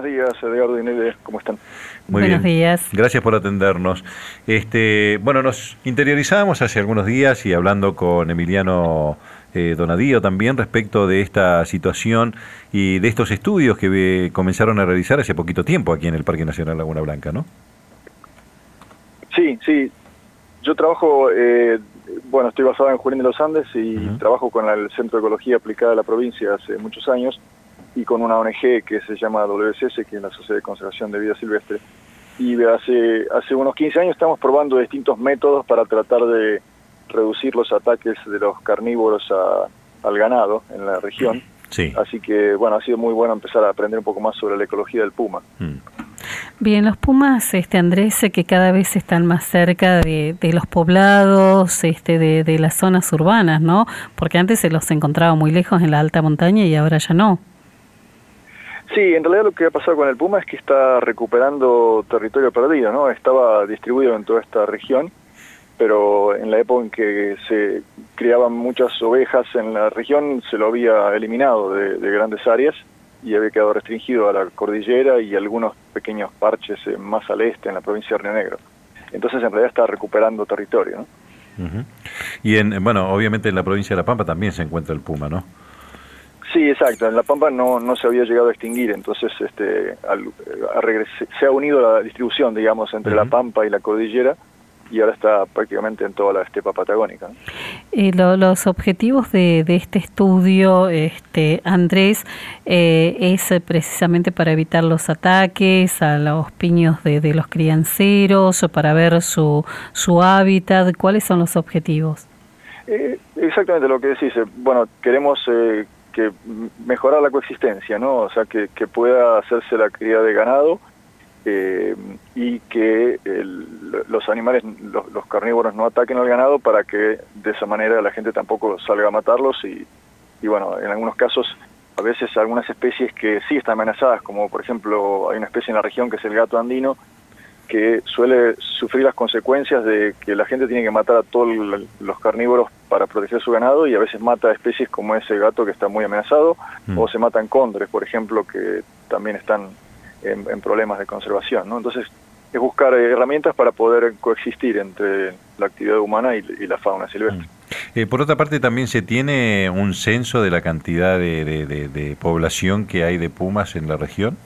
días, Edgardo y Nede, ¿cómo están? Muy Buenos bien. días. Gracias por atendernos. Bueno, nos interiorizamos hace algunos días y hablando con Emiliano Donadío también respecto de esta situación y de estos estudios que comenzaron a realizar hace poquito tiempo aquí en el Parque Nacional Laguna Blanca, ¿no? Sí. Yo trabajo, estoy basado en Junín de los Andes y trabajo con el Centro de Ecología Aplicada de la provincia hace muchos años y con una ONG que se llama WCS, que es la Sociedad de Conservación de Vida Silvestre. Y hace unos 15 años estamos probando distintos métodos para tratar de reducir los ataques de los carnívoros al ganado en la región. Sí. Así que, ha sido muy bueno empezar a aprender un poco más sobre la ecología del puma. Bien, los pumas, Andrés, que cada vez están más cerca de los poblados, de las zonas urbanas, ¿no? Porque antes se los encontraba muy lejos en la alta montaña y ahora ya no. Sí, en realidad lo que ha pasado con el puma es que está recuperando territorio perdido, ¿no? Estaba distribuido en toda esta región, pero en la época en que se criaban muchas ovejas en la región se lo había eliminado de grandes áreas y había quedado restringido a la cordillera y algunos pequeños parches más al este, en la provincia de Río Negro. Entonces en realidad está recuperando territorio, ¿no? Y obviamente en la provincia de La Pampa también se encuentra el puma, ¿no? Sí, exacto. En La Pampa no se había llegado a extinguir, entonces se ha unido la distribución, digamos, entre La Pampa y la cordillera, y ahora está prácticamente en toda la estepa patagónica, ¿no? Los objetivos de este estudio, Andrés, es precisamente para evitar los ataques a los piños de los crianceros, o para ver su hábitat. ¿Cuáles son los objetivos? Exactamente lo que decís. Queremos que mejorar la coexistencia, ¿no? O sea, que pueda hacerse la cría de ganado y que los animales, los carnívoros no ataquen al ganado para que de esa manera la gente tampoco salga a matarlos y en algunos casos, a veces algunas especies que sí están amenazadas, como por ejemplo hay una especie en la región que es el gato andino, que suele sufrir las consecuencias de que la gente tiene que matar a todos los carnívoros para proteger su ganado y a veces mata a especies como ese gato que está muy amenazado, o se matan cóndores, por ejemplo, que también están en problemas de conservación, ¿no? Entonces es buscar herramientas para poder coexistir entre la actividad humana y la fauna silvestre. Por otra parte, también se tiene un censo de la cantidad de población que hay de pumas en la región.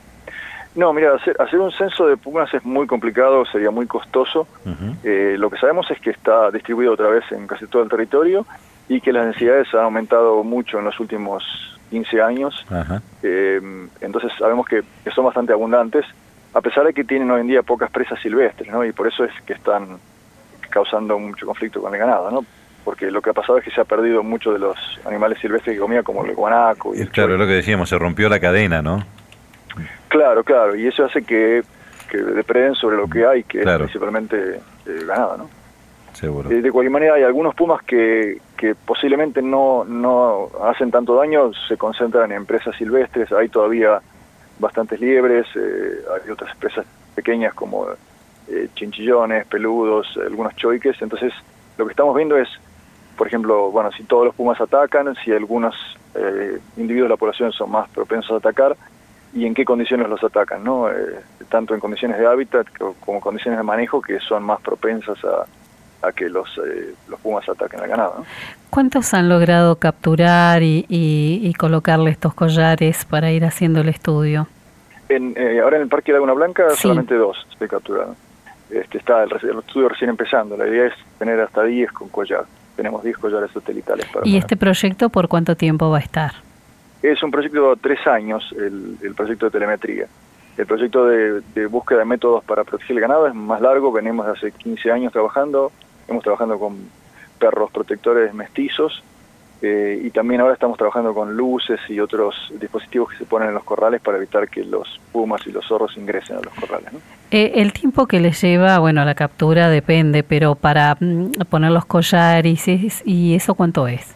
No, mira, hacer un censo de pumas es muy complicado, sería muy costoso. Lo que sabemos es que está distribuido otra vez en casi todo el territorio y que las densidades han aumentado mucho en los últimos 15 años. Entonces sabemos que son bastante abundantes, a pesar de que tienen hoy en día pocas presas silvestres, ¿no? Y por eso es que están causando mucho conflicto con el ganado, ¿no? Porque lo que ha pasado es que se ha perdido mucho de los animales silvestres que comía, como el guanaco. Y claro, es lo que decíamos, se rompió la cadena, ¿no? Claro, y eso hace que depreden sobre lo que hay, que es principalmente ganado, ¿no? Seguro. De cualquier manera, hay algunos pumas que posiblemente no hacen tanto daño, se concentran en presas silvestres, hay todavía bastantes liebres, hay otras presas pequeñas como chinchillones, peludos, algunos choiques. Entonces lo que estamos viendo es, por ejemplo, si todos los pumas atacan, si algunos individuos de la población son más propensos a atacar, y en qué condiciones los atacan, ¿no? Tanto en condiciones de hábitat como condiciones de manejo que son más propensas a que los pumas ataquen al ganado, ¿no? ¿Cuántos han logrado capturar y colocarle estos collares para ir haciendo el estudio? Ahora en el Parque Laguna Blanca Sí. solamente 2 se capturaron. Está el estudio recién empezando. La idea es tener hasta 10 con collar. Tenemos 10 collares satelitales para ¿Y poner. este proyecto por cuánto tiempo va a estar? Es un proyecto de 3 años, el proyecto de telemetría. El proyecto de búsqueda de métodos para proteger el ganado es más largo, venimos de hace 15 años trabajando, hemos trabajado con perros protectores mestizos, y también ahora estamos trabajando con luces y otros dispositivos que se ponen en los corrales para evitar que los pumas y los zorros ingresen a los corrales, ¿no? El tiempo que les lleva, la captura depende, pero para poner los collares y eso, ¿cuánto es?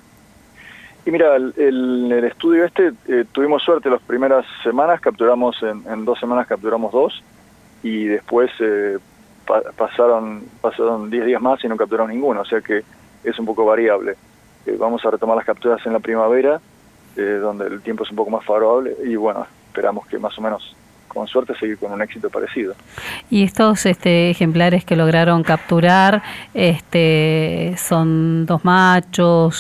Y mira, el estudio tuvimos suerte las primeras semanas, capturamos en 2 semanas capturamos 2, y después pasaron 10 días más y no capturamos ninguno, o sea que es un poco variable. Vamos a retomar las capturas en la primavera, donde el tiempo es un poco más favorable, y esperamos que más o menos con suerte seguir con un éxito parecido. Y estos ejemplares que lograron capturar, son 2 machos,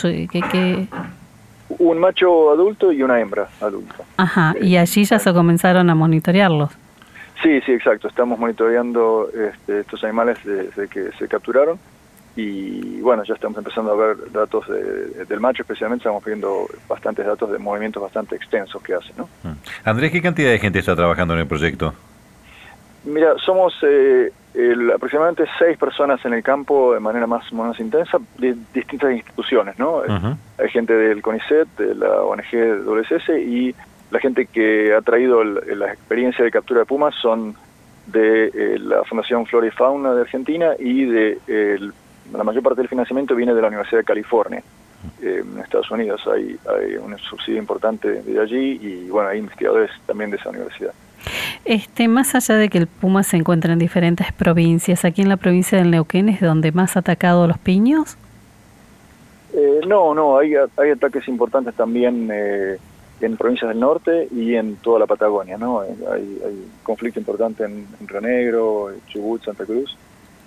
un macho adulto y una hembra adulta. Ajá, y allí ya se comenzaron a monitorearlos. Sí, exacto. Estamos monitoreando estos animales desde que se capturaron y bueno, ya estamos empezando a ver datos del macho, especialmente estamos viendo bastantes datos de movimientos bastante extensos que hace, ¿no? Andrés, ¿qué cantidad de gente está trabajando en el proyecto? Mira, somos aproximadamente 6 personas en el campo de manera más o menos intensa, de distintas instituciones, ¿no? Hay gente del CONICET, de la ONG WSS, y la gente que ha traído la experiencia de captura de pumas son de la Fundación Flora y Fauna de Argentina, y la mayor parte del financiamiento viene de la Universidad de California, en Estados Unidos. Hay un subsidio importante de allí y bueno, hay investigadores también de esa universidad. Más allá de que el puma se encuentra en diferentes provincias, aquí en la provincia del Neuquén es donde más ha atacado a los piños. No, hay ataques importantes también en provincias del norte y en toda la Patagonia, ¿no? Hay conflicto importante en Río Negro, Chubut, Santa Cruz,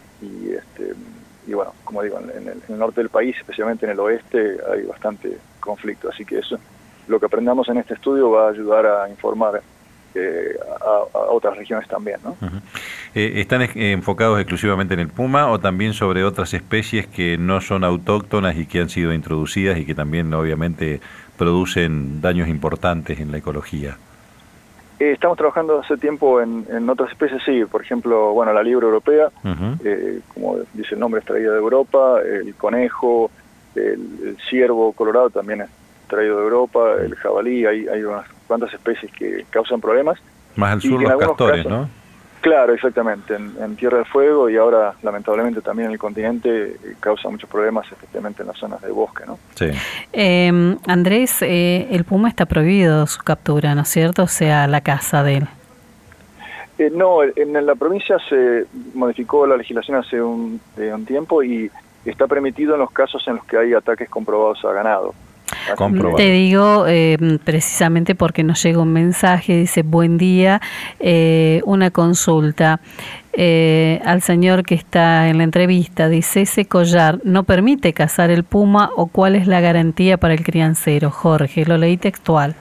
y bueno, como digo, en el norte del país, especialmente en el oeste, hay bastante conflicto, así que eso, lo que aprendamos en este estudio va a ayudar a informar a otras regiones también, ¿no? ¿Están enfocados exclusivamente en el puma o también sobre otras especies que no son autóctonas y que han sido introducidas y que también obviamente producen daños importantes en la ecología? Estamos trabajando hace tiempo en otras especies, sí, por ejemplo, bueno, la liebre europea, como dice el nombre, es traída de Europa, el conejo, el ciervo colorado también es traído de Europa, el jabalí, hay unas cuantas especies que causan problemas. Más al sur los castores, casos, ¿no? Claro, exactamente, en Tierra del Fuego y ahora lamentablemente también en el continente causa muchos problemas, especialmente en las zonas de bosque, ¿no? Sí. Andrés, el puma está prohibido su captura, ¿no es cierto? O sea, la caza de él. No, en la provincia se modificó la legislación hace un tiempo y está permitido en los casos en los que hay ataques comprobados a ganado. Te digo precisamente porque nos llega un mensaje, dice: buen día, una consulta al señor que está en la entrevista, dice: ¿ese collar no permite cazar el puma o cuál es la garantía para el criancero? Jorge, lo leí textual.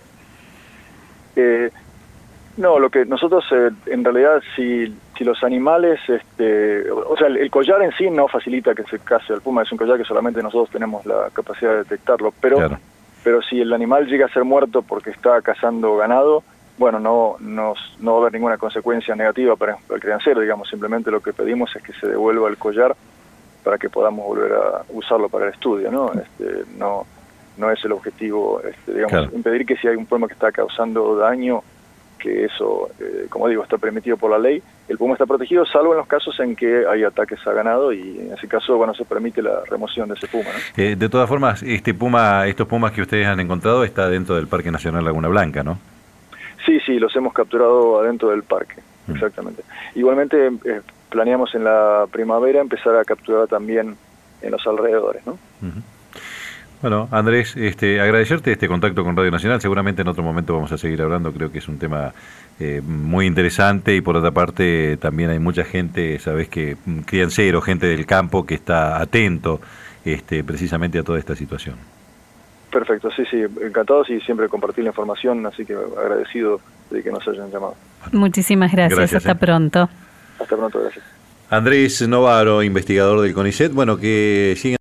No, lo que nosotros en realidad si los animales, o sea, el collar en sí no facilita que se case al puma, es un collar que solamente nosotros tenemos la capacidad de detectarlo, pero claro. Pero si el animal llega a ser muerto porque está cazando ganado, bueno, no va a haber ninguna consecuencia negativa para el criancero, digamos, simplemente lo que pedimos es que se devuelva el collar para que podamos volver a usarlo para el estudio, ¿no? No es el objetivo, digamos, claro, impedir que si hay un puma que está causando daño, que eso, como digo, está permitido por la ley. El puma está protegido, salvo en los casos en que hay ataques a ganado, y en ese caso, bueno, se permite la remoción de ese puma, ¿no? De todas formas, estos pumas que ustedes han encontrado está dentro del Parque Nacional Laguna Blanca, ¿no? Sí, los hemos capturado adentro del parque, exactamente. Igualmente, planeamos en la primavera empezar a capturar también en los alrededores, ¿no? Bueno, Andrés, agradecerte este contacto con Radio Nacional. Seguramente en otro momento vamos a seguir hablando. Creo que es un tema muy interesante, y por otra parte también hay mucha gente, sabes, que criancero, gente del campo que está atento precisamente a toda esta situación. Perfecto, sí, encantados, y siempre compartir la información, así que agradecido de que nos hayan llamado. Muchísimas gracias, hasta pronto. Hasta pronto, gracias. Andrés Novaro, investigador del CONICET, bueno, que sigan